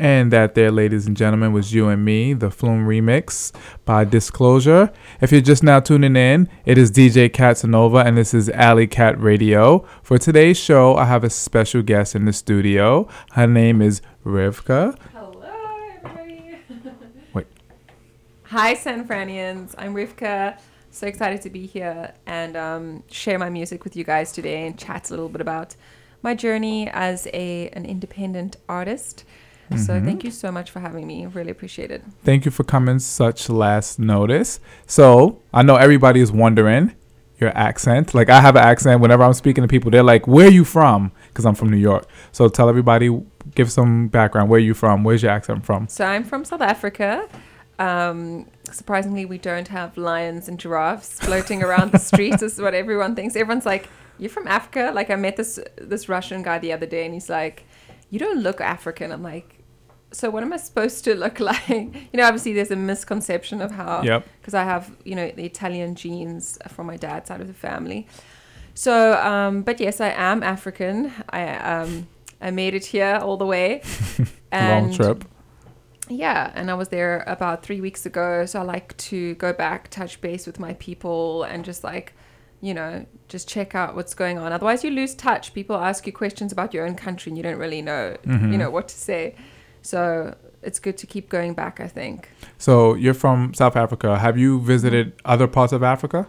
And that there, ladies and gentlemen, was You and Me, the Flume remix by Disclosure. If you're just now tuning in, it is DJ Casanova, and this is Alley Cat Radio. For today's show, I have a special guest in the studio. Her name is Rivka. Hello, everybody. Wait. Hi, San Franians. I'm Rivka. So excited to be here and share my music with you guys today and chat a little bit about my journey as an independent artist. So thank you so much for having me. Really appreciate it. Thank you for coming such last notice. So I know everybody is wondering your accent. Like, I have an accent. Whenever I'm speaking to people, they're like, where are you from? Because I'm from New York. So tell everybody, give some background. Where are you from? Where's your accent from? So I'm from South Africa. Surprisingly, we don't have lions and giraffes floating around the streets. This is what everyone thinks. Everyone's like, you're from Africa? Like, I met this Russian guy the other day, and he's like, you don't look African. I'm like, so what am I supposed to look like? Obviously there's a misconception of how, because I have, the Italian genes from my dad's side of the family. So, but yes, I am African. I made it here all the way. And long trip. Yeah, and I was there about 3 weeks ago. So I like to go back, touch base with my people and just just check out what's going on. Otherwise you lose touch. People ask you questions about your own country and you don't really know, what to say. So it's good to keep going back, I think. So you're from South Africa. Have you visited other parts of Africa?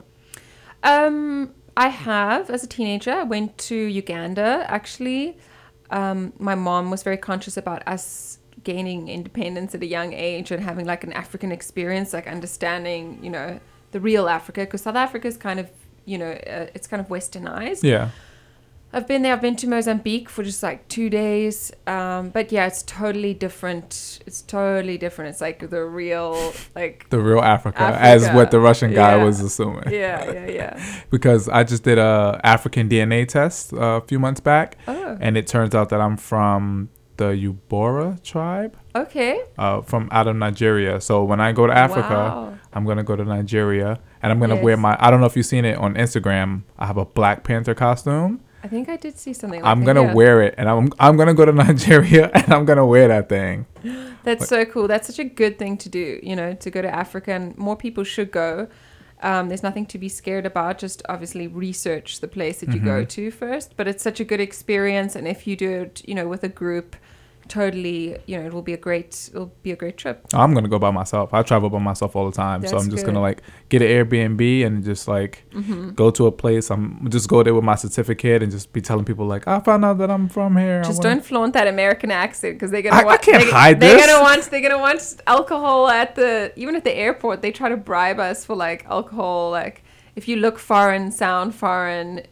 I have. As a teenager, I went to Uganda, actually. My mom was very conscious about us gaining independence at a young age and having like an African experience, like understanding, the real Africa. Because South Africa is kind of, it's kind of westernized. Yeah. I've been there. I've been to Mozambique for just like 2 days. But yeah, it's totally different. It's like the real, Africa, as what the Russian guy was assuming. Yeah. Because I just did a African DNA test a few months back. Oh. And it turns out that I'm from the Yubora tribe. Okay. From out of Nigeria. So when I go to Africa, I'm going to go to Nigeria. And I'm going to wear I don't know if you've seen it on Instagram. I have a Black Panther costume. I think I did see something like I'm going to wear it, and I'm going to go to Nigeria, and I'm going to wear that thing. That's so cool. That's such a good thing to do, to go to Africa, and more people should go. There's nothing to be scared about. Just obviously research the place that you go to first. But it's such a good experience, and if you do it, with a group, totally, it will be a great trip. I'm gonna go by myself. I travel by myself all the time. So I'm just gonna get an Airbnb and just go to a place. I'm just go there with my certificate and just be telling people I found out that I'm from here. Just don't flaunt that American accent because they're gonna I can't hide this. They're gonna want alcohol even at the airport. They try to bribe us for alcohol. If you look foreign, sound foreign,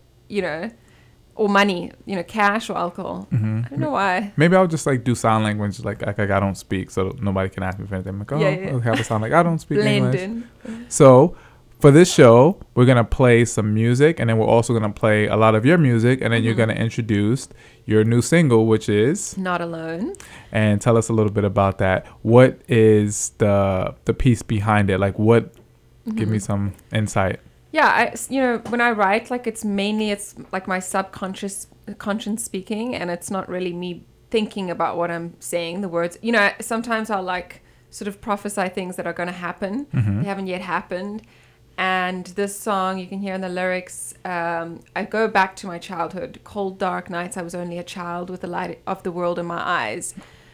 or money, cash or alcohol. I don't know why. Maybe I'll just do sign language, like I don't speak, so nobody can ask me for anything. I'll have a sound like I don't speak Blend English. in. So for this show, we're gonna play some music, and then we're also gonna play a lot of your music, and then you're gonna introduce your new single, which is Not Alone. And tell us a little bit about that. What is the piece behind it? Give me some insight. Yeah, when I write, it's my subconscious conscience speaking, and it's not really me thinking about what I'm saying, the words. Sometimes I'll sort of prophesy things that are going to happen. They haven't yet happened. And this song, you can hear in the lyrics, I go back to my childhood. Cold, dark nights, I was only a child with the light of the world in my eyes.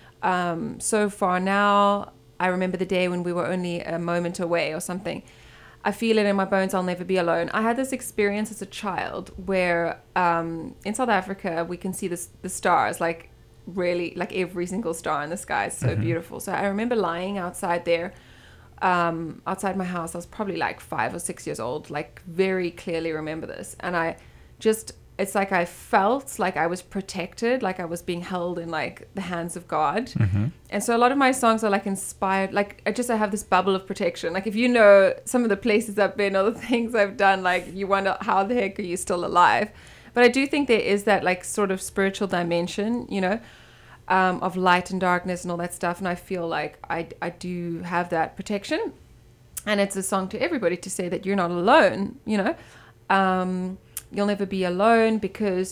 So far now, I remember the day when we were only a moment away or something. I feel it in my bones, I'll never be alone. I had this experience as a child where in South Africa, we can see the stars, really, every single star in the sky is so beautiful. So I remember lying outside there, outside my house. I was probably 5 or 6 years old, very clearly remember this. And it's I felt like I was protected, like I was being held in the hands of God. And so a lot of my songs are inspired, I have this bubble of protection. If you know some of the places I've been or the things I've done, you wonder how the heck are you still alive? But I do think there is that sort of spiritual dimension, of light and darkness and all that stuff. And I feel I do have that protection. And it's a song to everybody to say that you're not alone, You'll never be alone, because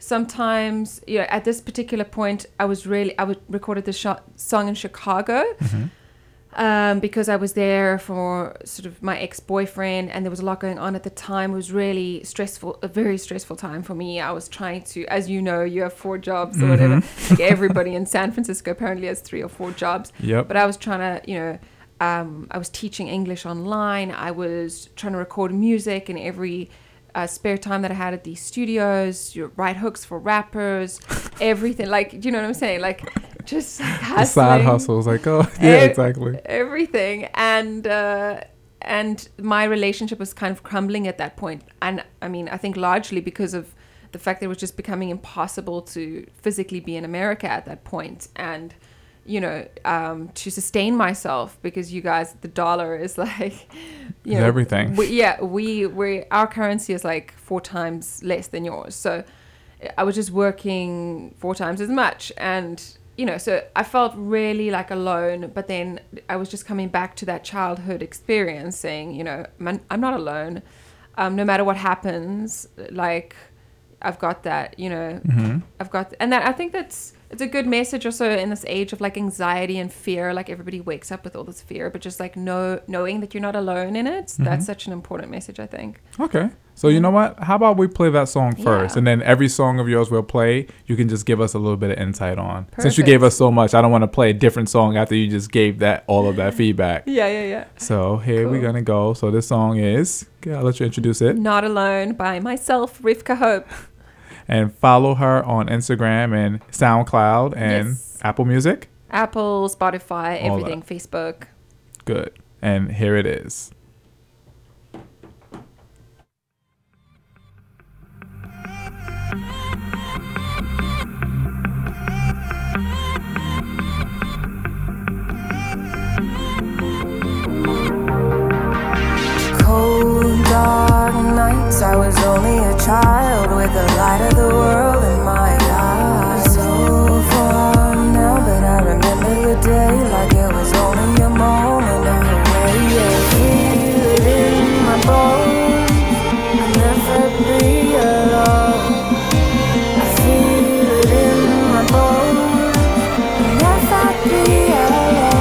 sometimes, at this particular point, I would recorded the song in Chicago. Because I was there for sort of my ex-boyfriend, and there was a lot going on at the time. It was really stressful, a very stressful time for me. I was trying to, as you know, you have 4 jobs or whatever. Like everybody in San Francisco apparently has 3 or 4 jobs. Yep. But I was trying to, I was teaching English online. I was trying to record music in every spare time that I had at these studios, write hooks for rappers, everything. Like, do you know what I'm saying? Like, just like hustling. The side hustles, like, oh, yeah, exactly. Everything. And my relationship was kind of crumbling at that point. And I mean, I think largely because of the fact that it was just becoming impossible to physically be in America at that point. And, to sustain myself, because you guys, the dollar is like, everything. Our currency is like 4 times less than yours. So I was just working 4 times as much. And, so I felt really like alone, but then I was just coming back to that childhood experience saying, I'm not alone. No matter what happens, like I've got that, I've got, and that, I think it's a good message also in this age of like anxiety and fear. Like everybody wakes up with all this fear, but just like knowing that you're not alone in it. That's such an important message, I think. Okay. So you know what? How about we play that song first, and then every song of yours we'll play, you can just give us a little bit of insight on. Perfect. Since you gave us so much, I don't want to play a different song after you just gave all of that feedback. Yeah. So here we're going to go. So this song is, I'll let you introduce it. Not Alone by myself, Rivka Hope. And follow her on Instagram and SoundCloud and Apple Music. Apple, Spotify, everything, Facebook. Good. And here it is. Cold, dark nights, I was only a child with the light of the world in my eyes. So far now, but I remember the day like it was only a moment away. I feel it in my bones, I'll never be alone. I feel it in my bones, I'll never be alone.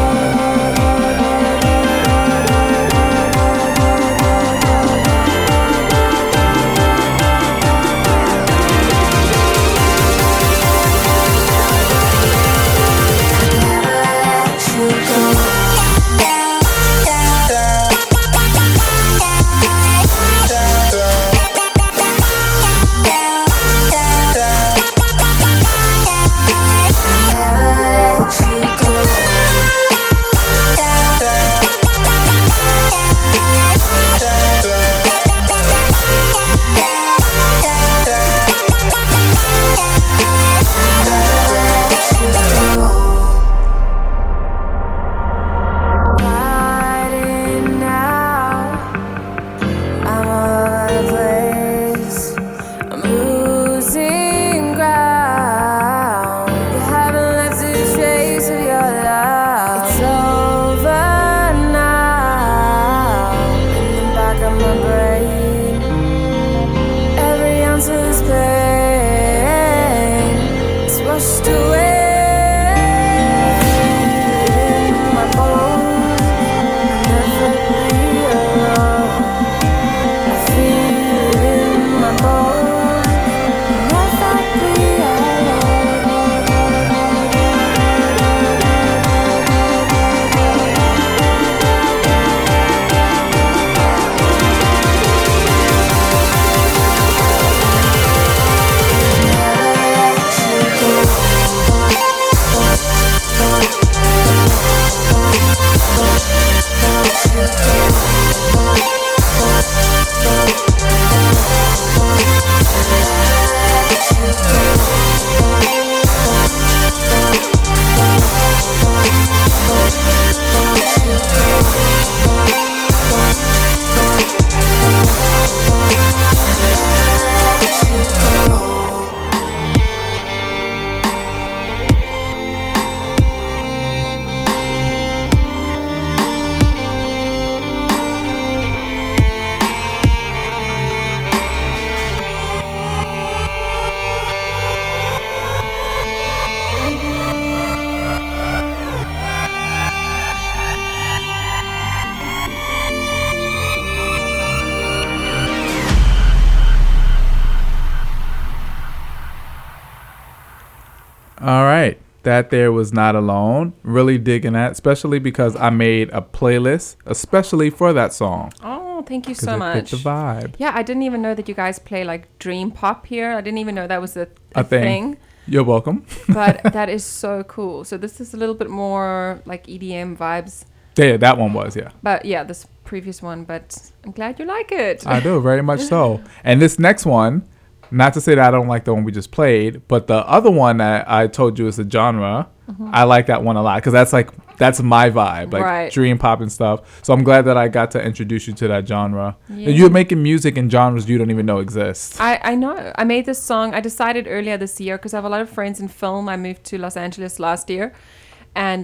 That There Was Not Alone. Really digging that, especially because I made a playlist especially for that song. Oh, thank you 'Cause so it much. fit the vibe. Yeah, I didn't even know that you guys play like dream pop here. I didn't even know that was a A thing. You're welcome. But that is so cool. So this is a little bit more like EDM vibes. Yeah, that one was, yeah. But yeah, this previous one. But I'm glad you like it. I do, very much so. And this next one, not to say that I don't like the one we just played, but the other one that I told you is a genre, I like that one a lot because that's my vibe, like Right. dream pop and stuff. So I'm glad that I got to introduce you to that genre. Yeah. And you're making music in genres you don't even know exist. I know. I made this song. I decided earlier this year because I have a lot of friends in film. I moved to Los Angeles last year. And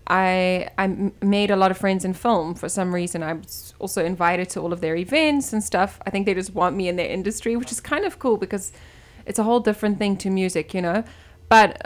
I made a lot of friends in film for some reason. I was also invited to all of their events and stuff. I think they just want me in their industry, which is kind of cool because it's a whole different thing to music, you know. But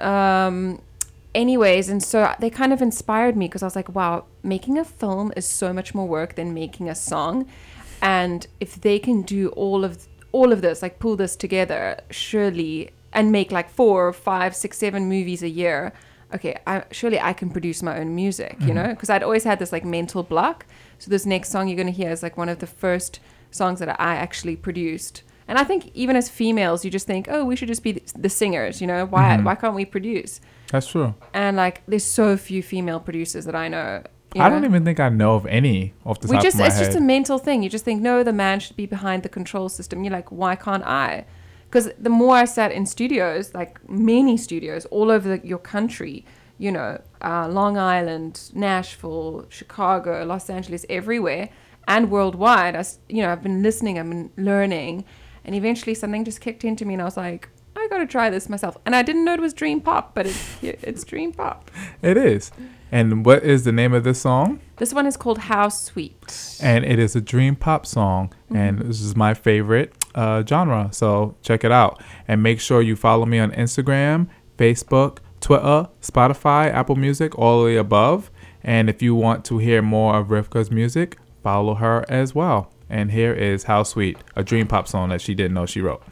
anyways, and so they kind of inspired me because I was like, wow, making a film is so much more work than making a song. And if they can do all of this, like pull this together, surely, and make like 4, 5, 6, 7 movies a year, okay, surely I can produce my own music, you know? Because I'd always had this like mental block. So this next song you're going to hear is like one of the first songs that I actually produced. And I think even as females, you just think, oh, we should just be the singers, you know? Why can't we produce? That's true. And like, there's so few female producers that I know. I don't even think I know of any off the top of my head. It's just a mental thing. You just think, no, the man should be behind the control system. You're like, why can't I? Because the more I sat in studios, like many studios all over your country, you know, Long Island, Nashville, Chicago, Los Angeles, everywhere, and worldwide, I've been listening, I've been learning, and eventually something just kicked into me, and I was like, I got to try this myself. And I didn't know it was dream pop, but it's dream pop. It is. And what is the name of this song? This one is called How Sweet. And it is a dream pop song. And this is my favorite genre. So check it out. And make sure you follow me on Instagram, Facebook, Twitter, Spotify, Apple Music, all of the above. And if you want to hear more of Rivka's music, follow her as well. And here is How Sweet, a dream pop song that she didn't know she wrote.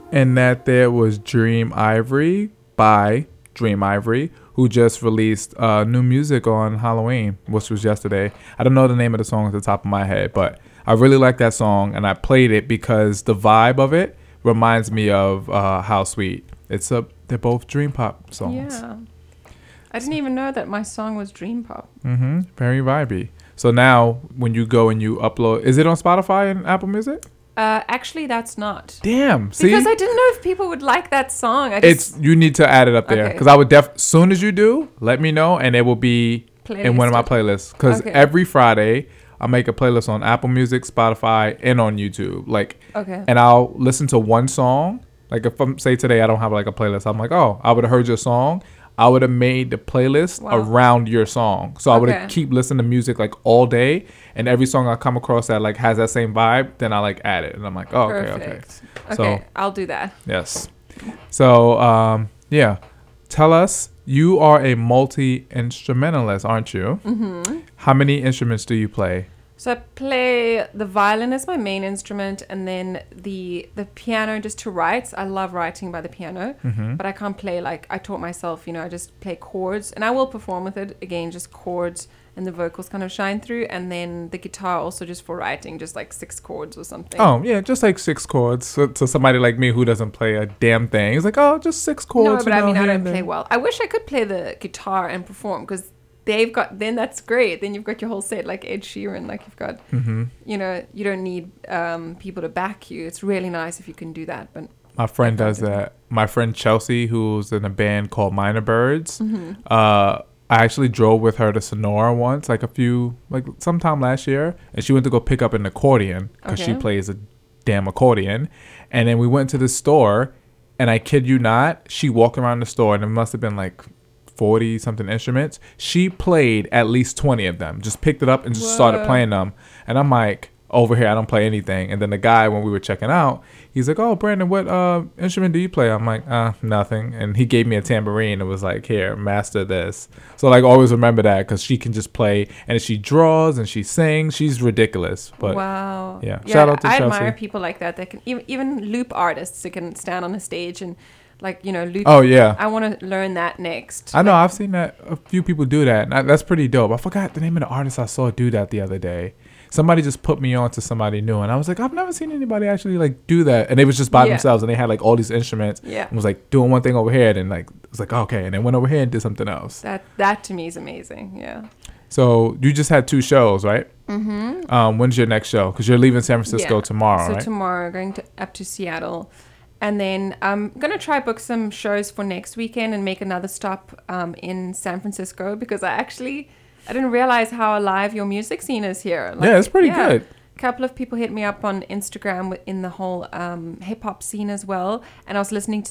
And that there was Dream Ivory by Dream Ivory, who just released new music on Halloween, which was yesterday. I don't know the name of the song at the top of my head, but I really like that song, and I played it because the vibe of it reminds me of How Sweet. They're both dream pop songs. Yeah. I didn't even know that my song was dream pop. Very vibey. So now when you go and you upload, is it on Spotify and Apple Music? Actually, that's not. Damn. See? Because I didn't know if people would like that song. You need to add it up there, because I would soon as you do, let me know, and it will be in one of my playlists. Because every Friday I'll make a playlist on Apple Music, Spotify, and on YouTube. And I'll listen to one song. Like if say today I don't have like a playlist, I'm like, oh, I would have heard your song. I would have made the playlist around your song. So I would have keep listening to music like all day, and every song I come across that like has that same vibe, then I like add it, and I'm like, oh, Perfect. okay. So I'll do that. Yes. So yeah, tell us, you are a multi-instrumentalist, aren't you? Mm-hmm. How many instruments do you play? So I play the violin as my main instrument, and then the piano just to write. I love writing by the piano, but I can't play like I taught myself. I just play chords, and I will perform with it again, just chords, and the vocals kind of shine through. And then the guitar also just for writing, just like 6 chords or something. Oh yeah, just like 6 chords. So somebody like me who doesn't play a damn thing, it's like, oh, just 6 chords. No, but I mean I don't play well. I wish I could play the guitar and perform, because then that's great. Then you've got your whole set like Ed Sheeran. Like you've got, you don't need people to back you. It's really nice if you can do that. But my friend does that. My friend Chelsea, who's in a band called Minor Birds. I actually drove with her to Sonora once, sometime last year, and she went to go pick up an accordion because she plays a damn accordion. And then we went to the store, and I kid you not, she walked around the store, and it must have been like 40 something instruments. She played at least 20 of them, just picked it up and just started playing them. And I'm like, over here I don't play anything. And then the guy, when we were checking out, he's like, oh, Brandon, what instrument do you play? I'm like, nothing. And he gave me a tambourine and was like, here, master this. So like always remember that, because she can just play, and she draws and she sings. She's ridiculous. But wow. Yeah. Shout out to Chelsea. I admire people like that can even loop artists that can stand on a stage and loop. Oh yeah, I want to learn that next. I know. I've seen that a few people do that. And that's pretty dope. I forgot the name of the artist I saw do that the other day. Somebody just put me on to somebody new, and I was like, I've never seen anybody actually like do that. And they was just by themselves, and they had like all these instruments. Yeah, and was like doing one thing over here, and like it was like okay, and then went over here and did something else. That to me is amazing. Yeah. So you just had 2 shows, right? Mm-hmm. When's your next show? Because you're leaving San Francisco tomorrow, right? So tomorrow, going up to Seattle. And then I'm going to try book some shows for next weekend and make another stop in San Francisco, because I didn't realize how alive your music scene is here. Yeah, it's pretty good. A couple of people hit me up on Instagram in the whole hip-hop scene as well. And I was listening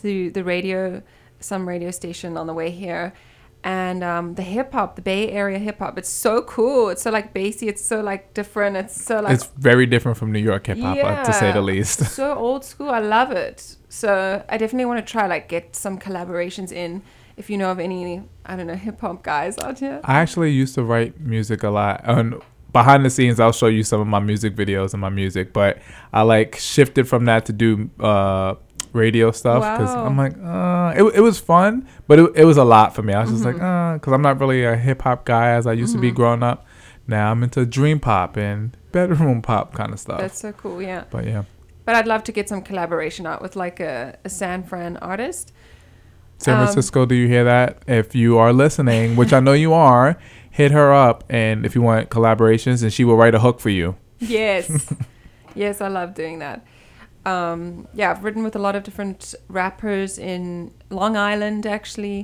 to some radio station on the way here. And the hip-hop, the Bay Area hip-hop, it's so cool. It's so like bassy. It's so like different. It's so like... It's very different from New York hip-hop, to say the least. So old school. I love it. So I definitely want to try get some collaborations in. If you know of any, I don't know, hip-hop guys out here. I actually used to write music a lot. And behind the scenes, I'll show you some of my music videos and my music. But I shifted from that to do... radio stuff, because I'm like it was fun, but it was a lot for me. I was just like because I'm not really a hip-hop guy as I used to be growing up. Now I'm into dream pop and bedroom pop kind of stuff. That's so cool. Yeah, but I'd love to get some collaboration out with a San Fran artist. San Francisco, do you hear that? If you are listening, which I know you are, hit her up, and if you want collaborations, and she will write a hook for you. Yes. Yes, I love doing that. I've written with a lot of different rappers in Long Island, actually.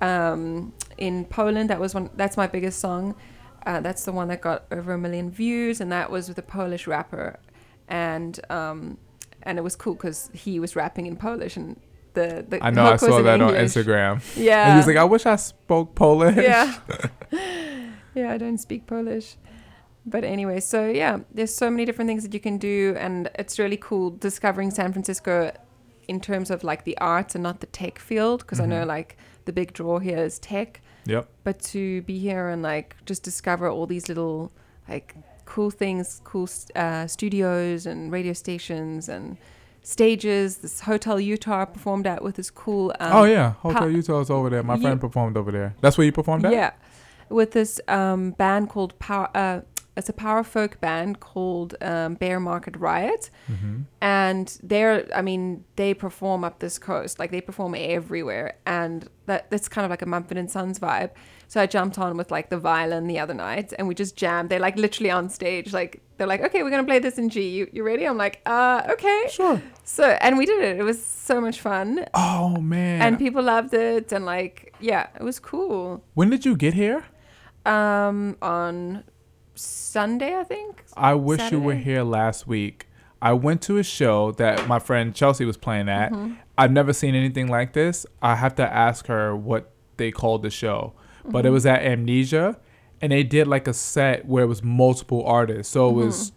In Poland, that's my biggest song. That's the one that got over 1 million views, and that was with a Polish rapper. And it was cool because he was rapping in Polish, and the I know, I saw that on Instagram. Yeah. And he was like, I wish I spoke Polish. Yeah. Yeah, I don't speak Polish. But anyway, so yeah, there's so many different things that you can do, and it's really cool discovering San Francisco in terms of the arts and not the tech field, because I know the big draw here is tech. Yep. But to be here and just discover all these little cool things, cool studios and radio stations, and stages. This Hotel Utah I performed at with this cool. Oh yeah, Hotel Utah is over there. My friend performed over there. That's where you performed at? Yeah, with this band called Power. It's a power folk band called Bear Market Riot, and they perform up this coast. Like they perform everywhere, and that's kind of like a Mumford & Sons vibe. So I jumped on with like the violin the other night, and we just jammed. They're like literally on stage, like they're like, okay, we're gonna play this in G. You ready? I'm like, okay, sure. So and we did it. It was so much fun. Oh man! And people loved it, and like yeah, it was cool. When did you get here? On Sunday, I think. I wish Saturday. you were here last week. I went to a show that my friend Chelsea was playing at. I've never seen anything like this. I have to ask her what they called the show. But it was at Amnesia, and they did like a set where it was multiple artists. So it was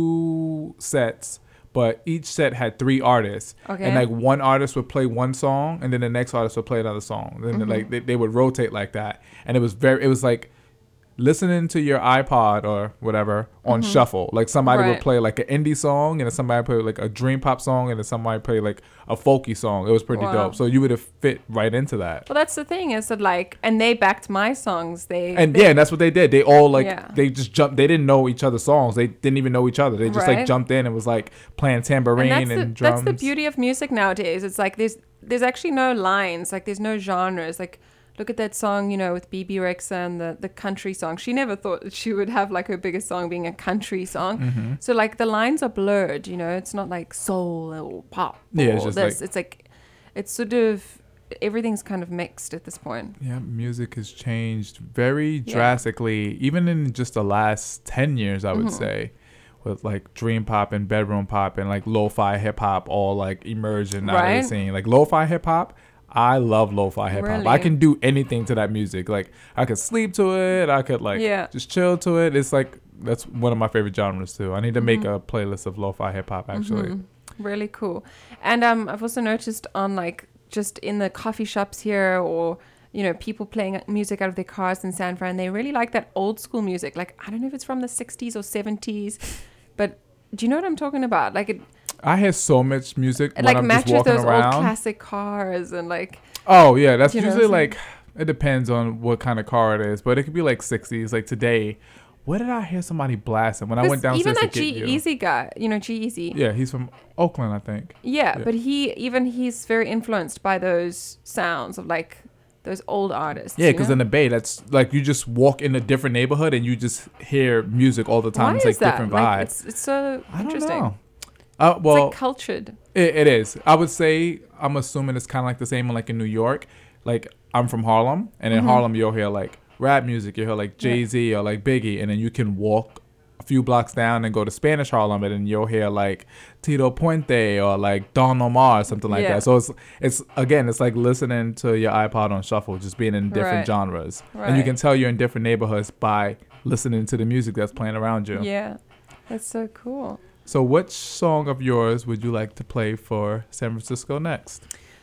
2 sets, but each set had 3 artists. Okay. And like one artist would play one song, and then the next artist would play another song. Then like they would rotate like that. And it was like listening to your iPod or whatever on shuffle. Like somebody would play like an indie song, and then somebody play like a dream pop song, and then somebody play like a folky song. It was pretty dope. So you would have fit right into that. Well, that's the thing is that like, and they backed my songs. And that's what they did. They all like they just jumped. They didn't know each other's songs. They didn't even know each other. They just like jumped in and was like playing tambourine and drums. That's the beauty of music nowadays. It's like there's actually no lines. Like there's no genres. Like look at that song, with Bebe Rexha and the country song. She never thought that she would have like her biggest song being a country song. So like the lines are blurred, it's not like soul or pop. Yeah, it's just it's sort of, everything's kind of mixed at this point. Yeah, music has changed very drastically, even in just the last 10 years, I would say. With like dream pop and bedroom pop and like lo-fi hip hop all like emerging out of the scene. Like lo-fi hip hop, I love lo-fi hip hop. Really? I can do anything to that music. Like I could sleep to it. I could like just chill to it. It's like that's one of my favorite genres too. I need to make a playlist of lo-fi hip hop actually. Really cool. And I've also noticed on like just in the coffee shops here or people playing music out of their cars in San Fran, they really like that old school music. Like I don't know if it's from the 60s or 70s, but do you know what I'm talking about? Like it. I hear so much music when like I'm matches just walking those around. old classic cars and like. Oh yeah, that's you know usually like it depends on what kind of car it is, but it could be like 60s. Like today, where did I hear somebody blasting when I went downstairs even to that get G-Eazy guy, G-Eazy. Yeah, he's from Oakland, I think. Yeah, but he's very influenced by those sounds of like those old artists. Yeah, because in the Bay, that's like you just walk in a different neighborhood and you just hear music all the time. Why it's like that? different like, vibes. It's so interesting. I don't know. Well, it's like cultured. It is. I would say I'm assuming it's kind of like the same like in New York. Like I'm from Harlem, and in Harlem you'll hear like rap music. You'll hear like Jay-Z or like Biggie, and then you can walk a few blocks down and go to Spanish Harlem, and then you'll hear like Tito Puente or like Don Omar or something like that. So it's like listening to your iPod on shuffle, just being in different genres, and you can tell you're in different neighborhoods by listening to the music that's playing around you. Yeah, that's so cool. So which song of yours would you like to play for San Francisco next?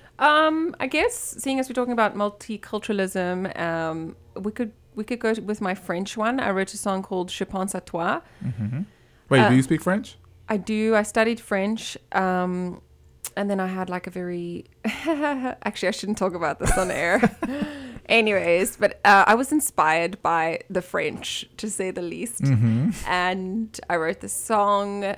I guess seeing as we're talking about multiculturalism, we could go with my French one. I wrote a song called Je pense à toi. Wait, do you speak French? I do. I studied French. And then I had like a very... Actually, I shouldn't talk about this on air. Anyways, but I was inspired by the French, to say the least. And I wrote this song...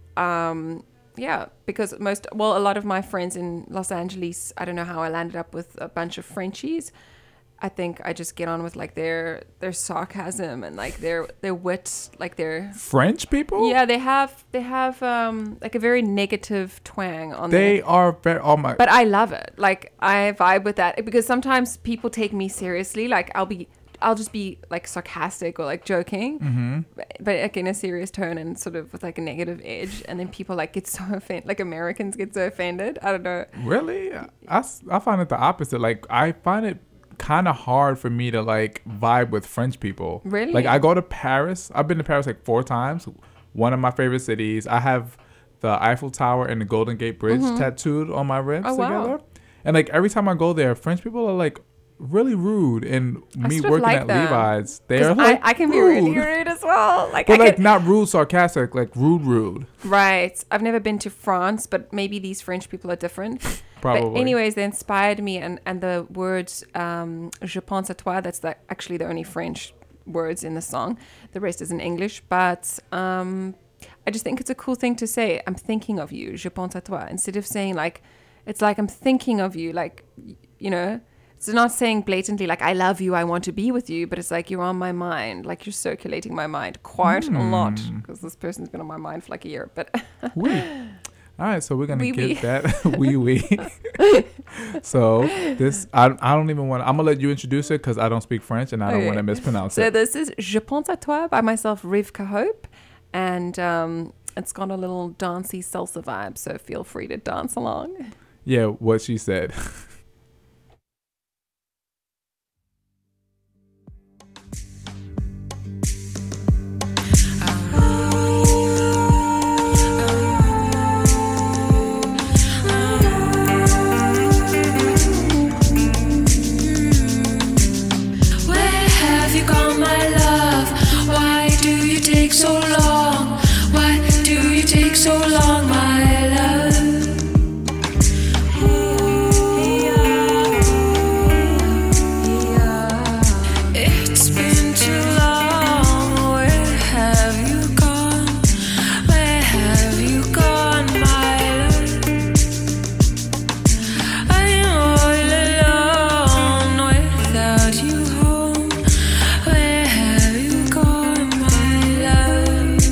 because a lot of my friends in Los Angeles, I don't know how I landed up with a bunch of Frenchies. I think I just get on with like their sarcasm and like their wit, like their French people. Yeah, they have like a very negative twang on. They are very But I love it. Like I vibe with that because sometimes people take me seriously. Like I'll just be like sarcastic or like joking, but like in a serious tone and sort of with like a negative edge. And then people like get so offended, like Americans get so offended. I don't know. Really? I find it the opposite. Like I find it kind of hard for me to like vibe with French people. Really? Like I go to Paris. I've been to Paris like 4 times. One of my favorite cities. I have the Eiffel Tower and the Golden Gate Bridge tattooed on my ribs together. Wow. And like every time I go there, French people are like really rude. And me sort of working like at them. Levi's, they 'Cause are like I can be rude. really rude as well. Like, But I like can, not rude, sarcastic, like rude. right. I've never been to France, but maybe these French people are different. Probably. But anyways, they inspired me, and the words "Je pense à toi." That's actually the only French words in the song. The rest is in English. But I just think it's a cool thing to say. I'm thinking of you. Je pense à toi. Instead of saying like, it's like I'm thinking of you. Like, you know, it's not saying blatantly like I love you, I want to be with you, but it's like you're on my mind. Like you're circulating my mind quite a lot, because this person's been on my mind for like a year. But Oui. All right, so we're gonna Oui, get oui. that oui. So this, I don't even want. I'm gonna let you introduce it because I don't speak French and I don't Okay. want to mispronounce So it. this is Je pense à toi by myself, Rivka Hope, and it's got a little dancey salsa vibe. So feel free to dance along. Yeah, what she said. Where have you gone, my love? Why do you take so long? Why do you take so long, my love? It's been too long. Where have you gone? Where have you gone, my love? I'm all alone without you home. Where have you gone, my love?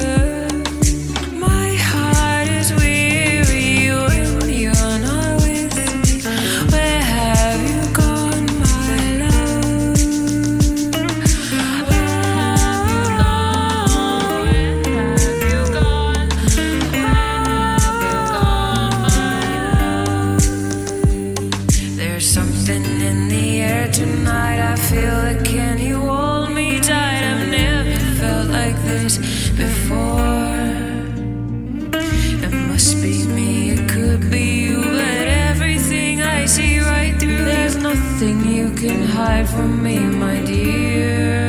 My heart is weary when you're not with me. Where have you gone, my love? Where have you gone? Where have you gone? Where have you gone, my love? There's something in the air tonight. I feel it. Can you hold me tight? I've never felt like this before. It must be me, it could be you, but everything I see right through. There's nothing you can hide from me, my dear.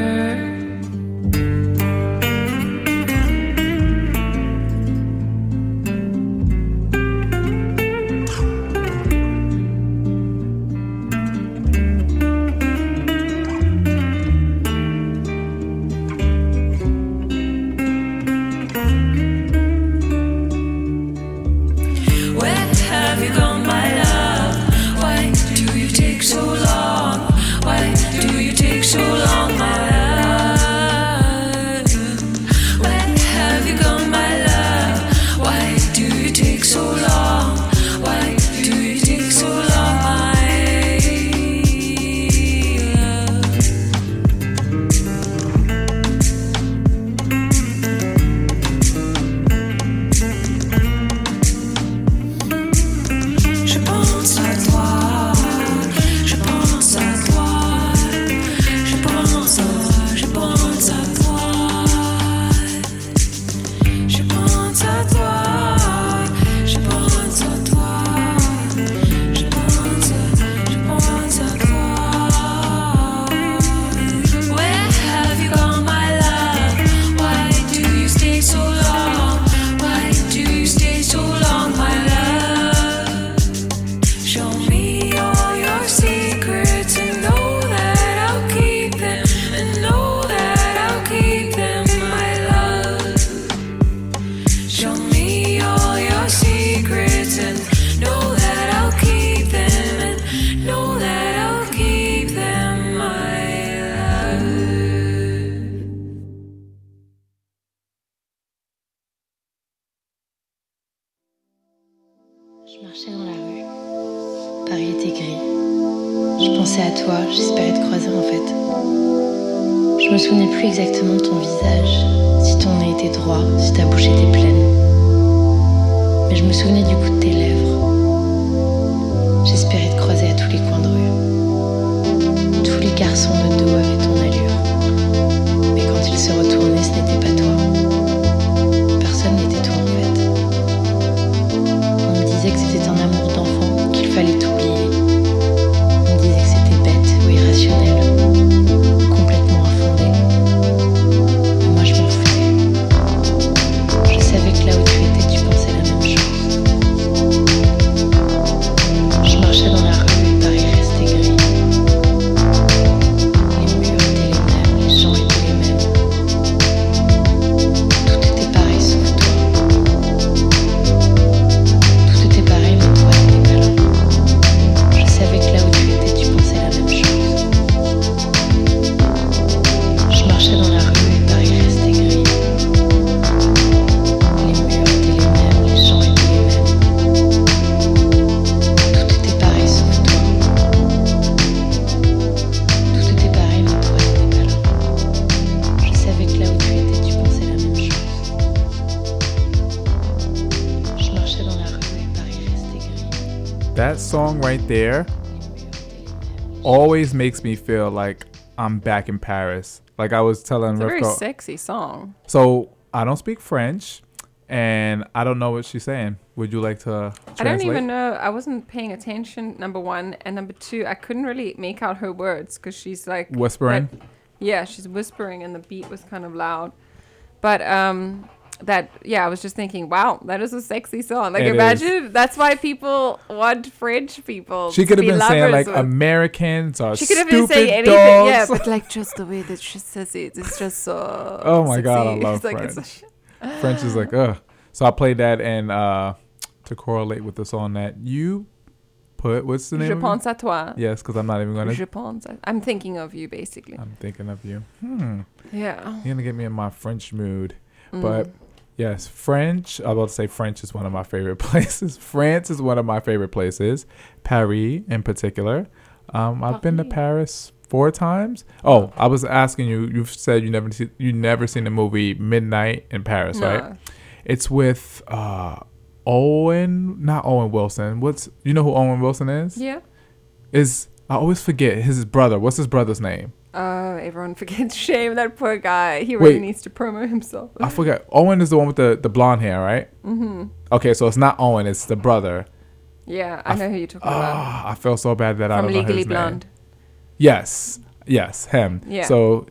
Where have you gone, my love? Why do you take so long? Why do you take so long, my love? Where have you gone, my love? Why do you take so long? Why do you take so long, my love? Je pense à toi, je pense à toi, je pense à toi, je pense à toi, je pense à toi, je pense à toi, je pense à toi. Where have you gone, my love? Why do you stay so long? Why do you stay so long, my love? Show me all your secrets and know that I'll keep them, and know that I'll keep them, my love. Show me all your secrets and know that I'll keep them, and know that I'll keep them, my love. Je marchais dans la rue. Paris était gris. Je pensais à toi, j'espérais te croiser en fait. Je me souvenais plus exactement de ton visage, si ton nez était droit, si ta bouche était pleine. Mais je me souvenais du goût de tes lèvres. J'espérais te croiser à tous les coins de rue. Tous les garçons de dos avaient ton allure. Mais quand ils se retournaient, ce n'était pas toi. Personne n'était toi en fait. On me disait que c'était un amour d'enfant, qu'il fallait t'oublier. On me disait que c'était that song right there always makes me feel like I'm back in Paris. Like I was telling It's a very Rivka. sexy song. So I don't speak French, and I don't know what she's saying. Would you like to translate? I don't even know. I wasn't paying attention, number one. And number two, I couldn't really make out her words because she's like... Whispering? Yeah, she's whispering and the beat was kind of loud. But I was just thinking, wow, that is a sexy song. Like, It imagine that's why people want French people. She could have be been saying lovers like with. Americans are She could have stupid been saying anything, dogs. yeah, but like just the way that she says it, it's just so. Oh my God, I sexy. love It's like, French. French is like, ugh. So I played that, and to correlate with the song that you put, what's the name? Je of it? pense à toi. Yes, because I'm not even gonna. Je pense. I'm thinking of you, basically. I'm thinking of you. Yeah. You're gonna get me in my French mood, Mm. but yes, French. I was about to say French is one of my favorite places. France is one of my favorite places. Paris, in particular. I've been to Paris 4 times. Oh, I was asking you. You've said you never seen the movie Midnight in Paris, No. right? It's with not Owen Wilson. You know who Owen Wilson is? Yeah. I always forget his brother. What's his brother's name? Everyone forgets. Shame that poor guy. He really Wait. needs to promo himself. I forgot. Owen is the one with the blonde hair, right? Mm-hmm. Okay, so it's not Owen. It's the brother. Yeah, I know who you're talking about. I feel so bad that I From don't know Legally his Blonde. name. Yes, him. Yeah. So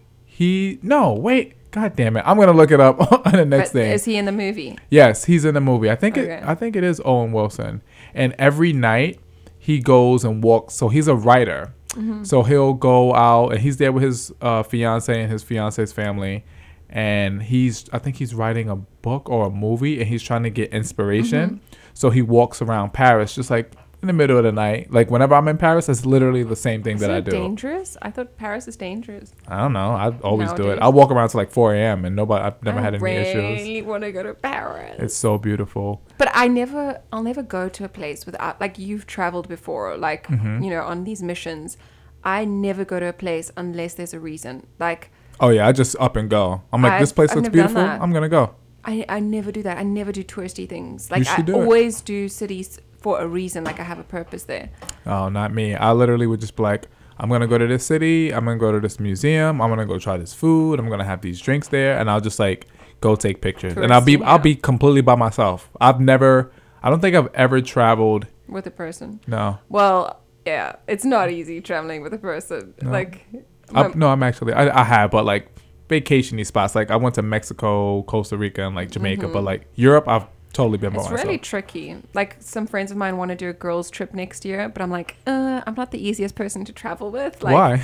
God damn it! I'm gonna look it up on the next But thing. is he in the movie? Yes, he's in the movie. I think Okay. it is Owen Wilson. And every night he goes and walks. So he's a writer. Mm-hmm. So he'll go out and he's there with his fiance and his fiance's family. And I think he's writing a book or a movie, and he's trying to get inspiration. Mm-hmm. So he walks around Paris just like in the middle of the night. Like whenever I'm in Paris, that's literally the same thing that I do. Dangerous? I thought Paris is dangerous. I don't know. I always do it. Nowadays. I walk around till like 4 a.m. and I've never had any I issues. really want to go to Paris. It's so beautiful. But I'll never go to a place without, like, you've traveled before, like, Mm-hmm. on these missions. I never go to a place unless there's a reason. Like, Oh yeah, I just up and go. I'm like, this place I've looks never done beautiful. that. I'm gonna go. I never do that. I never do touristy things. Like, I should do it. always do cities for a reason. Like, I have a purpose there. Oh, not me. I literally would just be like, I'm gonna go to this city. I'm gonna go to this museum. I'm gonna go try this food. I'm gonna have these drinks there, and I'll just like go take pictures. And I'll Touristy, be completely by myself. I don't think I've ever traveled. With a person. No, Well, yeah, it's not easy traveling with a person. No. Like, I'm actually I have, but like vacation-y spots. Like I went to Mexico, Costa Rica, and like Jamaica, but like Europe, I've totally been by it's myself. really tricky. Like, some friends of mine want to do a girls' trip next year, but I'm like, I'm not the easiest person to travel with. Like, Why?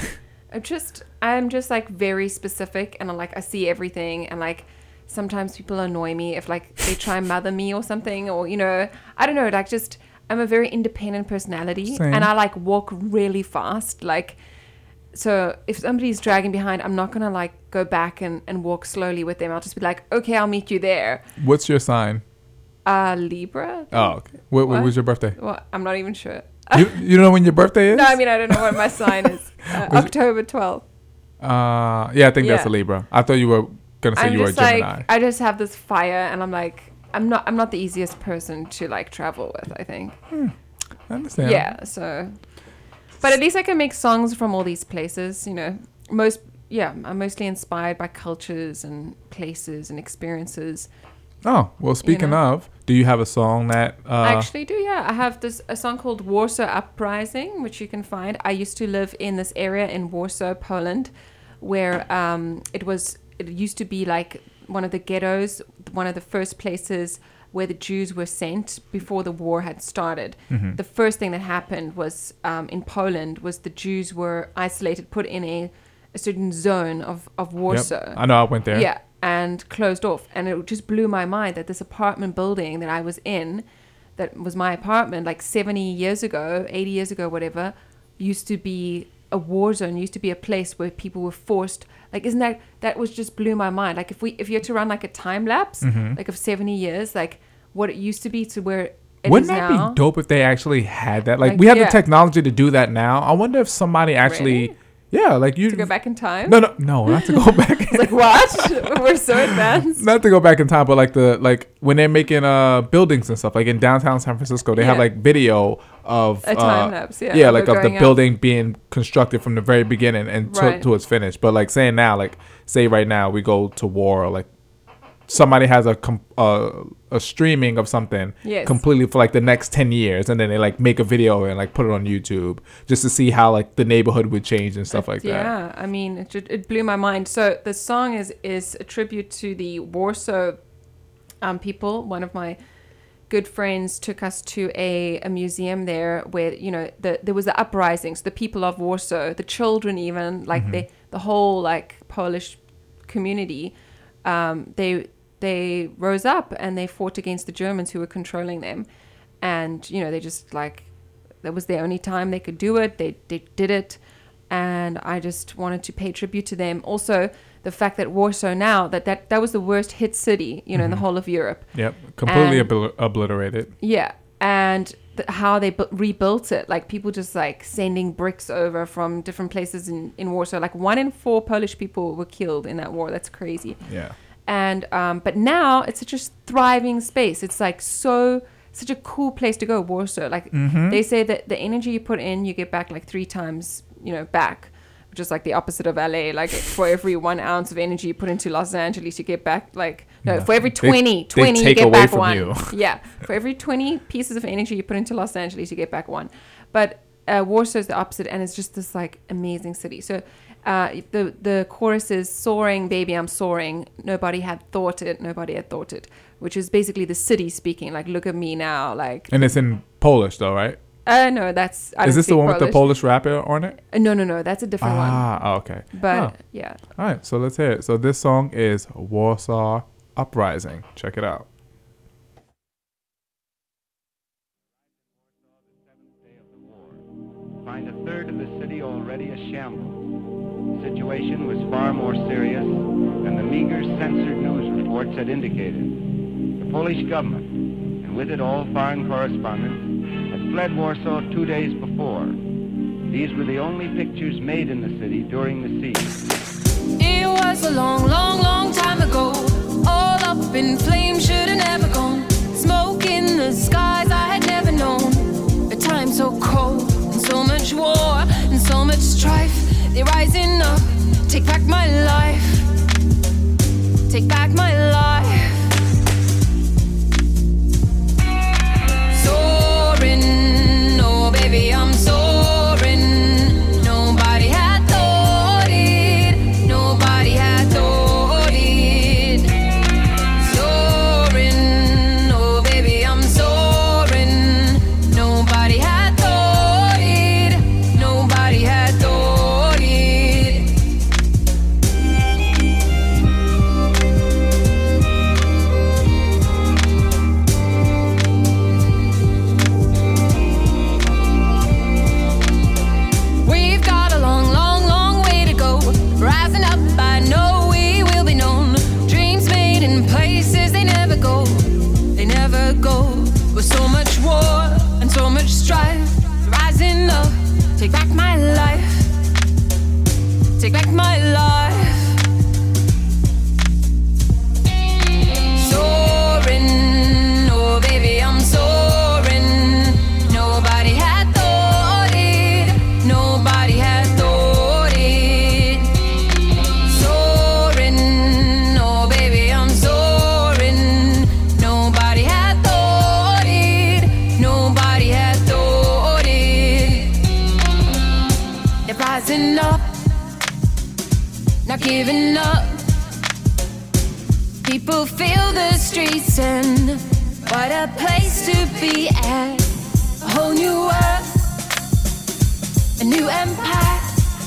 I'm just like very specific, and I see everything, and like sometimes people annoy me if like they try and mother me or something, or I don't know, like just I'm a very independent personality. Same. And I like walk really fast, like, so if somebody's dragging behind, I'm not gonna like go back and walk slowly with them. I'll just be like, okay, I'll meet you there. What's your sign? Libra. Oh, okay. What What? was your birthday? Well, I'm not even sure. You know when your birthday is? No, I mean, I don't know what my sign is. October 12th. Yeah, I think that's a Yeah. Libra. I thought you were gonna say I'm you were a just Gemini. like, I just have this fire, and I'm like, I'm not the easiest person to like travel with, I think. I understand. Yeah, so, but at least I can make songs from all these places, I'm mostly inspired by cultures and places and experiences. Oh, well, speaking of, do you have a song that I actually do, yeah. I have a song called Warsaw Uprising, which you can find. I used to live in this area in Warsaw, Poland, where it used to be like one of the ghettos, one of the first places where the Jews were sent before the war had started. Mm-hmm. The first thing that happened was in Poland was the Jews were isolated, put in a certain zone of Warsaw. Yep. I know I went there. Yeah, and closed off. And it just blew my mind that this apartment building that I was in, that was my apartment like 70 years ago, 80 years ago, whatever, used to be a war zone, used to be a place where people were forced. Like, that was just blew my mind. Like, if you had to run like a time lapse, like of 70 years, like what it used to be to where it Wouldn't is that now. be dope if they actually had that? Like Like, we have yeah. the technology to do that now. I wonder if somebody actually Really? Yeah, like you To go back in time? No, not to go back. It's like, what? We're so advanced. Not to go back in time, but like when they're making buildings and stuff, like in downtown San Francisco, they have Yeah. like video of A time lapse, yeah. yeah, of like it of the going up. building being constructed from the very beginning and Right. to its finish. But like saying now, like say right now we go to war, or like somebody has a streaming of something Yes. completely for like the next 10 years, and then they like make a video and like put it on YouTube just to see how like the neighborhood would change and stuff like that. Yeah, I mean, it blew my mind. So the song is a tribute to the Warsaw people. One of my good friends took us to a museum there where, you know, there was the uprisings, the people of Warsaw, the children even, like the whole like Polish community, they rose up and they fought against the Germans who were controlling them. And, you know, they just like, that was their only time they could do it. They did it. And I just wanted to pay tribute to them. Also, the fact that Warsaw now, that was the worst hit city, you know, in the whole of Europe. Yep, completely And- obliterated. Yeah. And how they rebuilt it, like people just like sending bricks over from different places in Warsaw. Like 1 in 4 Polish people were killed in that war. That's crazy. Yeah. And but now it's such a thriving space. It's like such a cool place to go, Warsaw. Like they say that the energy you put in, you get back like 3 times, you know, back, which is like the opposite of LA. Like for every 1 ounce of energy you put into Los Angeles, you get back like no. For every 20 they you take get away back from 1. you. Yeah, for every 20 pieces of energy you put into Los Angeles, you get back 1. But Warsaw is the opposite, and it's just this like amazing city. So. The chorus is soaring, baby, I'm soaring. Nobody had thought it, which is basically the city speaking. Like, look at me now. Like, And it's in Polish though, right? no, that's. I Is don't this the speak one with the Polish rapper on it? No, that's a different one. Ah, okay. But Oh. yeah, All right, so let's hear it. So this song is Warsaw Uprising. Check it out. Find a third of the city already a shambles. The situation was far more serious than the meager censored news reports had indicated. The Polish government, and with it all foreign correspondents, had fled Warsaw 2 days before. These were the only pictures made in the city during the siege. It was a long, long, long time ago. All up in flames, should have never gone. Smoke in the skies I had never known. A time so cold, and so much war, and so much strife. They're rising up, take back my life. Take back my life. Soaring, oh baby, I'm soaring. Nobody had thought it. Nobody had thought it. Soaring, oh baby, I'm soaring. Nobody had thought it. Nobody had thought it. We've got a long, long, long way to go. Rising up, I know we will be known. Dreams made in places they never go. They never go. With so much war and so much strife. Rising up, take back my life. Take back my life. Soaring, oh baby, I'm soaring. Nobody had thought it. Nobody had thought it. Soaring, oh baby, I'm soaring. Nobody had thought it. Nobody had thought it. They're rising up, not giving up. People fill the streets and what a place to be at. A whole new world, a new empire.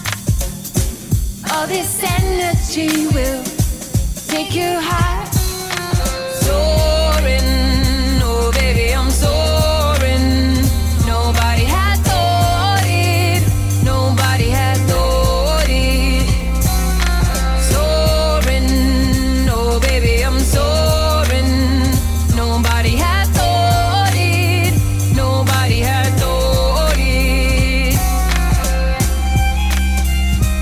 All this energy will take you high. Soaring, oh baby, I'm soaring. Nobody had thought it. Nobody had thought it. Soaring, oh baby, I'm soaring. Nobody had thought it. Nobody had thought it.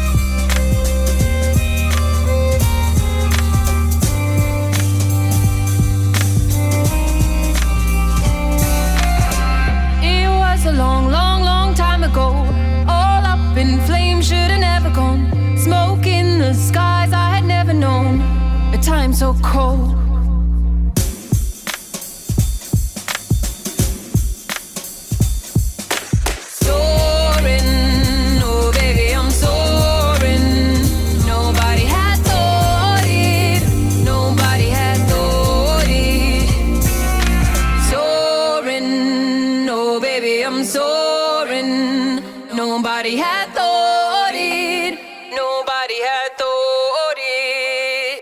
Nobody had thought it. Nobody had thought it.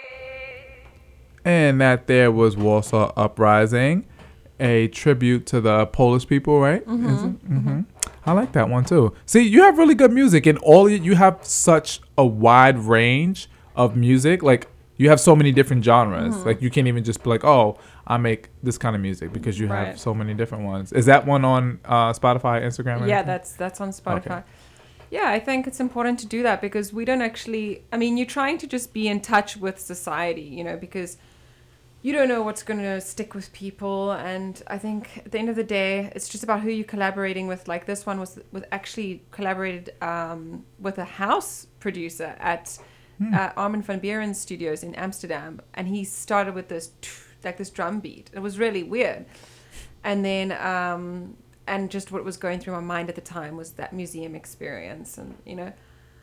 And that there was Warsaw Uprising, a tribute to the Polish people, right? Mm-hmm. I like that one too. See, you have really good music, and you have such a wide range of music. Like, you have so many different genres. Like, you can't even just be like, oh, I make this kind of music, because you have so many different ones. Is that one on Spotify, Instagram? Yeah, that's on Spotify. Okay. Yeah, I think it's important to do that, because we don't actually, I mean, you're trying to just be in touch with society, you know, because you don't know what's going to stick with people. And I think at the end of the day, it's just about who you're collaborating with. Like, this one was actually collaborated with a house producer at Armin van Buuren Studios in Amsterdam. And he started with this drum beat. It was really weird. And then, and just what was going through my mind at the time was that museum experience. And, you know,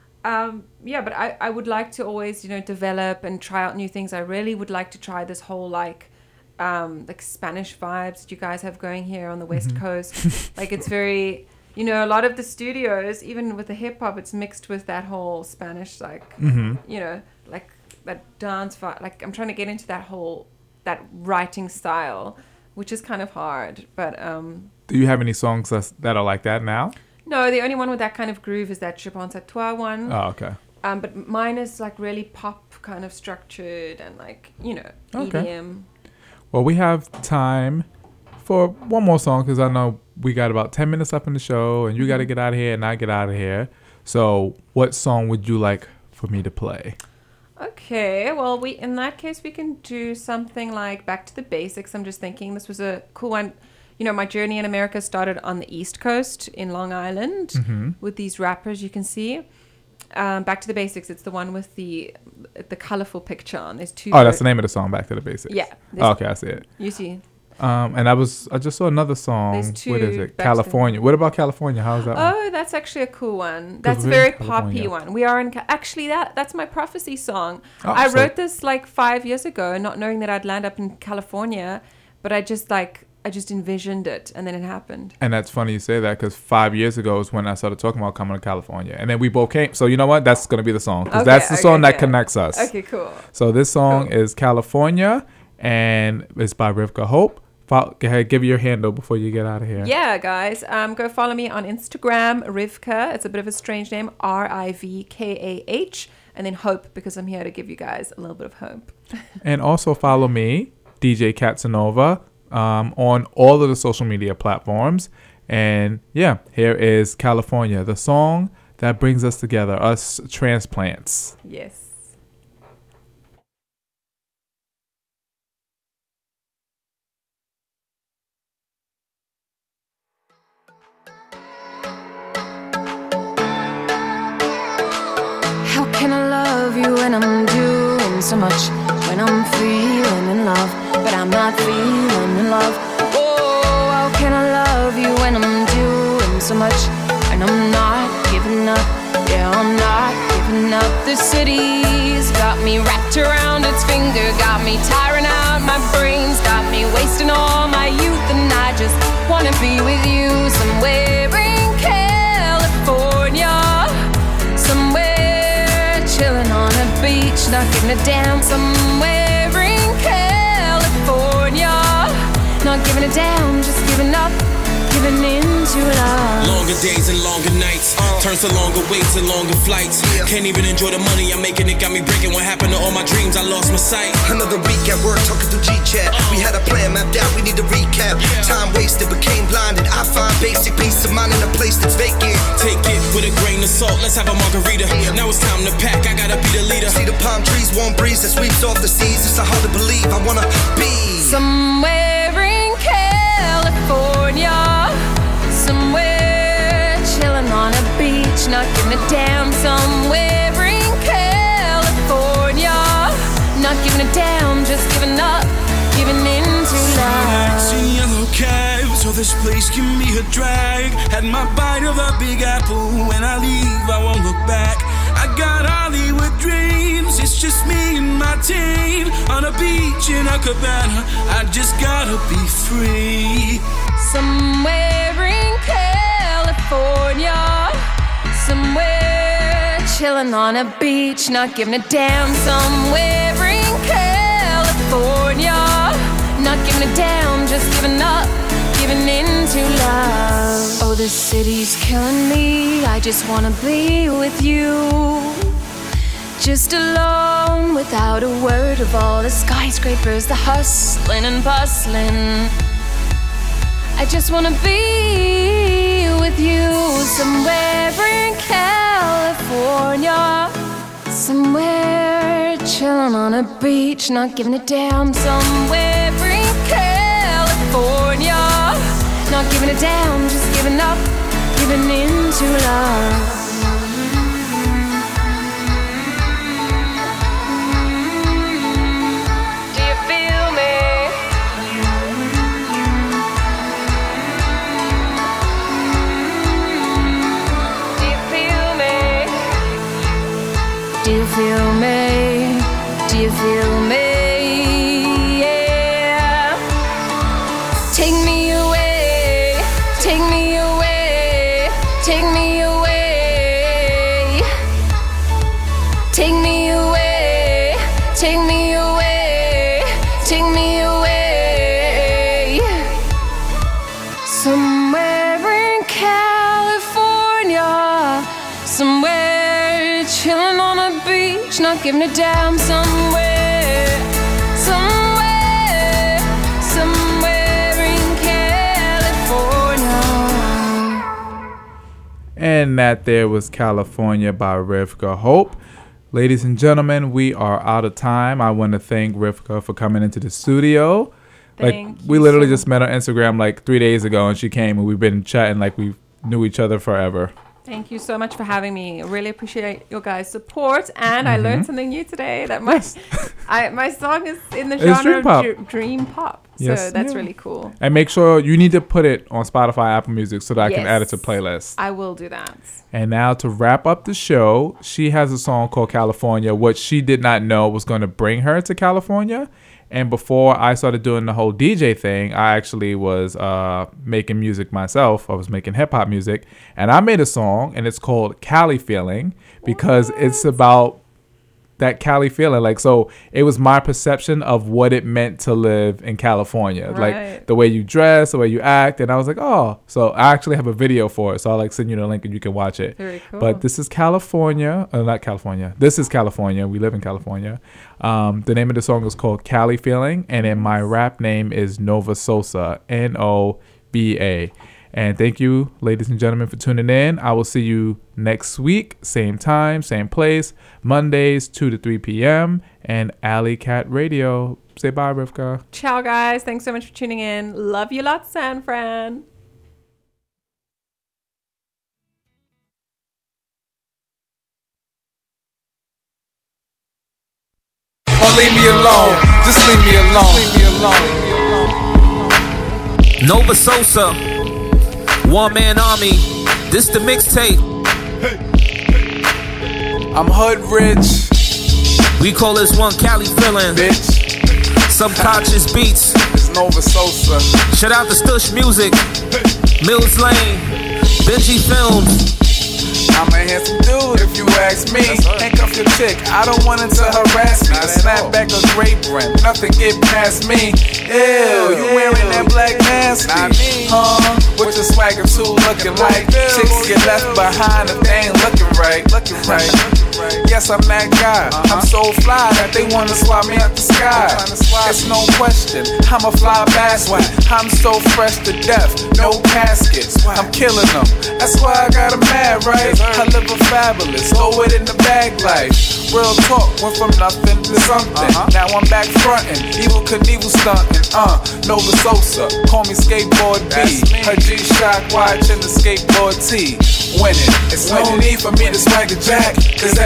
but I would like to always, you know, develop and try out new things. I really would like to try this whole like Spanish vibes that you guys have going here on the West Coast. Like, it's very, you know, a lot of the studios, even with the hip hop, it's mixed with that whole Spanish, like, you know, like that dance vibe. Like, I'm trying to get into that writing style, which is kind of hard. But do you have any songs that are like that now? No, the only one with that kind of groove is that Je pense à toi one. Oh, okay. But mine is like really pop kind of structured and like, you know, EDM. Well, we have time for one more song, because I know we got about 10 minutes left in the show, and you got to get out of here and I get out of here. So what song would you like for me to play? Okay, well, in that case, we can do something like Back to the Basics. I'm just thinking this was a cool one. You know, my journey in America started on the East Coast in Long Island with these rappers you can see. Back to the Basics, it's the one with the colorful picture on. There's two. Oh, that's the name of the song, Back to the Basics. Yeah. Okay, I see it. You see. And I just saw another song. What is it? California. What about California? How's that one? Oh, that's actually a cool one. That's a very poppy one. We are in actually that's my Prophecy song. I wrote this like 5 years ago, not knowing that I'd land up in California, but I just envisioned it, and then it happened. And that's funny you say that, because 5 years ago is when I started talking about coming to California, and then we both came. So you know what? That's gonna be the song, because that's the song that connects us. Okay, cool. So this song is California, and it's by Rivka Hope. Go ahead, give your handle before you get out of here. Yeah, guys, go follow me on Instagram, Rivka. It's a bit of a strange name, Rivkah, and then Hope, because I'm here to give you guys a little bit of hope. And also follow me, DJ Katsanova, on all of the social media platforms. And yeah, here is California, the song that brings us together, us transplants. Yes. How can I love you when I'm doing so much? When I'm feeling in love, but I'm not feeling in love. Oh, how can I love you when I'm doing so much? And I'm not giving up, yeah, I'm not giving up. The city's got me wrapped around its finger, got me tiring out my brains, got me wasting all my youth, and I just wanna be with you somewhere in California, somewhere chilling on a beach, not giving a damn, somewhere in California, not giving a damn, just giving up, giving in to love. Longer days and longer nights, turns to longer waits and longer flights. Can't even enjoy the money I'm making, it got me breaking. What happened to all my dreams? I lost my sight. Another week at work, talking through G-Chat. We had a plan mapped out, we need to recap. Time wasted, became blinded. I find basic peace of mind in a place that's vacant. Take it with a grain of salt, let's have a margarita. Now it's time to pack, I gotta be the leader. See the palm trees, warm breeze that sweeps off the seas. It's so hard to believe, I wanna be somewhere in California, somewhere chilling on a beach, not giving a damn, somewhere in California, not giving a damn, just giving up, giving in to love. In yellow cabs, so this place can be a drag. Had my bite of the Big Apple, when I leave I won't look back. I got Hollywood dreams, it's just me and my team on a beach in a cabana, I just gotta be free. Somewhere in California, somewhere chilling on a beach, not giving a damn. Somewhere in California, not giving a damn, just giving up, giving in to love. Oh, this city's killing me, I just wanna be with you. Just alone, without a word of all the skyscrapers, the hustling and bustling. I just wanna be with you. Somewhere in California, somewhere chilling on a beach, not giving a damn. Somewhere in California, not giving a damn, just giving up, giving in to love. Do you feel me? Do you feel me? Yeah. Take me away, take me away, take me away. Take me away, take me away, take me away. Somewhere in California, somewhere chilling on a beach, not giving a damn. Somewhere, somewhere, somewhere in California. And that there was California by Rivka Hope. Ladies and gentlemen, we are out of time. I want to thank Rivka for coming into the studio. We literally just met on Instagram like 3 days ago, and she came, and we've been chatting like we knew each other forever. Thank you so much for having me. I really appreciate your guys' support. And I learned something new today, that my song is in the genre of dream pop. So that's really cool. And make sure you need to put it on Spotify, Apple Music, so that I can add it to playlists. I will do that. And now to wrap up the show, she has a song called California, which she did not know was going to bring her to California. And before I started doing the whole DJ thing, I actually was making music myself. I was making hip hop music. And I made a song, and it's called Cali Feeling, because it's about that Cali feeling. Like, so it was my perception of what it meant to live in California. Right. Like the way you dress, the way you act. And I was like, oh. So I actually have a video for it. So I'll like send you the link and you can watch it. Very cool. But this is California. Not California. This is California. We live in California. The name of the song is called Cali Feeling. And then my rap name is Nova Sosa. Noba. And thank you, ladies and gentlemen, for tuning in. I will see you next week, same time, same place, Mondays, 2 to 3 p.m. and Alley Cat Radio. Say bye, Rivka. Ciao, guys. Thanks so much for tuning in. Love you lots, San Fran. Oh, leave me alone. Just leave me alone. Leave me alone. Nova Sosa. One Man Army, this the mixtape. I'm hood rich. We call this one Cali Feeling. Bitch. Subconscious beats. It's Nova Sosa. Shout out to Stush Music, Mills Lane, Benji Films. I'm a handsome dude if you ask me. Handcuff your chick, I don't want it to harass me. A snapback or grape brim, nothing get past me. Ew, you wearing that black nasty? With your swagger too looking like chicks get left behind if they ain't looking right. Yes, I'm that guy. I'm so fly that they wanna swap me out the sky. It's no question, I'm a fly bastard. I'm so fresh to death, no caskets. I'm killing them, that's why I got 'em mad, right? I live a fabulous, throw it in the bag life. Real talk, went from nothing to something. Now I'm back frontin', Evil Knievel stuntin'. Nova Sosa, call me Skateboard B. Her G-Shock watch and the skateboard T. Winning, it's no need for me to swagger jack, cause that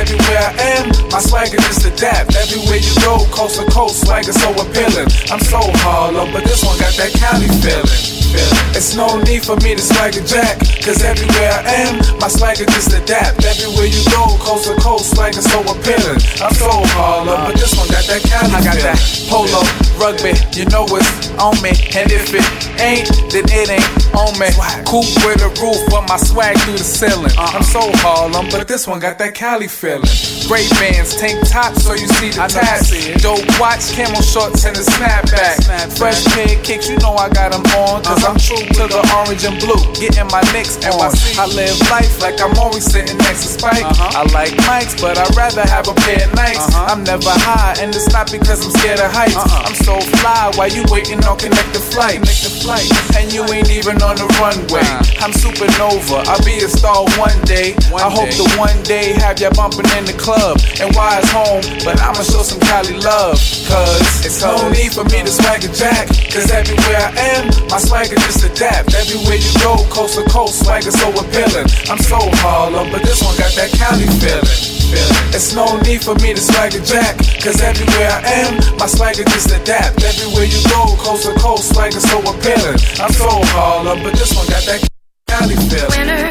everywhere I am, my swagger just adapt. Everywhere you go, coast to coast, swagger so appealing. I'm so Harlem, but this one got that Cali feeling. It's no need for me to swagger jack, cause everywhere I am, my swagger just adapt. Everywhere you go, coast to coast, swagger so appealing. I'm so Harlem, but this one got that Cali feeling. I got that polo, rugby, you know it's on me. And if it ain't, then it ain't on me. Coupe with a roof, but my swag through the ceiling. I'm so Harlem, but this one got that Cali feeling. Great bands, tank tops, so you see the tats. Dope watch, camo shorts, and a snapback. Fresh pair of kicks, you know I got them on, cause I'm true to the orange and blue. Getting my nicks on. I live life like I'm always sitting next to Spike. I like mics, but I'd rather have a pair of Nikes. I'm never high, and it's not because I'm scared of heights. I'm so fly while you waiting on connected flight. And you ain't even on the runway. I'm supernova, I'll be a star one day. I hope to one day have ya bumping in the club. And why it's home, but I'ma show some Cali love. Cause it's no need for me to swagger jack, cause everywhere I am, my swagger just adapt. Everywhere you go, coast to coast, swagger so appealing. I'm so Harlem, but this one got that Cali feeling. It's no need for me to swagger jack, cause everywhere I am, my swagger just adapt. Everywhere you go, coast to coast, swagger so appealing. I'm so Harlem, but this one got that Cali feeling.